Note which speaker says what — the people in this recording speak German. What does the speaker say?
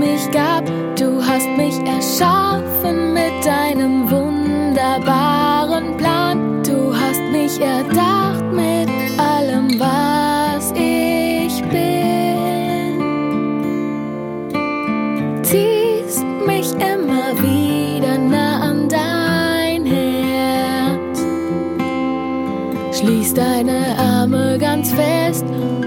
Speaker 1: mich gab. Du hast mich erschaffen mit deinem wunderbaren Plan. Du hast mich erdacht mit allem, was ich bin. Ziehst mich immer wieder nah an dein Herz. Schließ deine Arme ganz fest